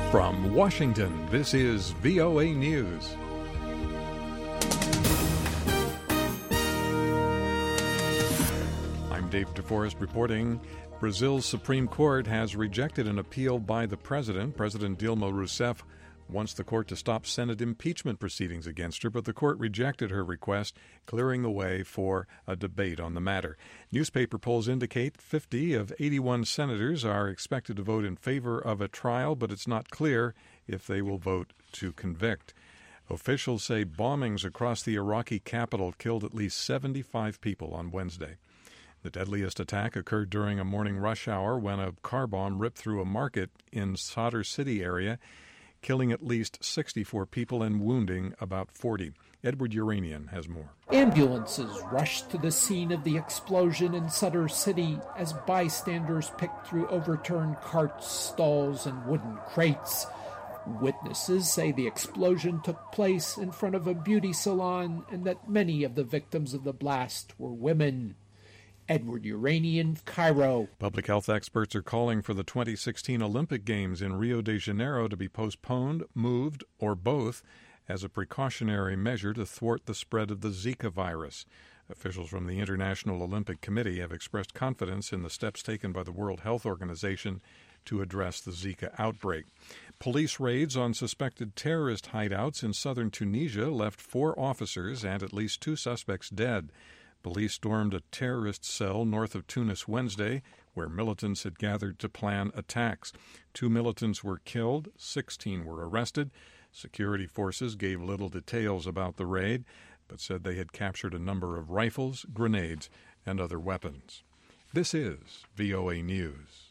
From Washington, this is VOA News. I'm Dave DeForest reporting. Brazil's Supreme Court has rejected an appeal by the president. President Dilma Rousseff wants the court to stop Senate impeachment proceedings against her, but the court rejected her request, clearing the way for a debate on the matter. Newspaper polls indicate 50 of 81 senators are expected to vote in favor of a trial, but it's not clear if they will vote to convict. Officials say bombings across the Iraqi capital killed at least 75 people on Wednesday. The deadliest attack occurred during a morning rush hour when a car bomb ripped through a market in Sadr City area, killing at least 64 people and wounding about 40. Edward Uranian has more. Ambulances rushed to the scene of the explosion in Sadr City as bystanders picked through overturned carts, stalls, and wooden crates. Witnesses say the explosion took place in front of a beauty salon and that many of the victims of the blast were women. Edward Uranian, Cairo. Public health experts are calling for the 2016 Olympic Games in Rio de Janeiro to be postponed, moved, or both as a precautionary measure to thwart the spread of the Zika virus. Officials from the International Olympic Committee have expressed confidence in the steps taken by the World Health Organization to address the Zika outbreak. Police raids on suspected terrorist hideouts in southern Tunisia left 4 officers and at least 2 suspects dead. Police stormed a terrorist cell north of Tunis Wednesday, where militants had gathered to plan attacks. 2 militants were killed, 16 were arrested. Security forces gave little details about the raid, but said they had captured a number of rifles, grenades, and other weapons. This is VOA News.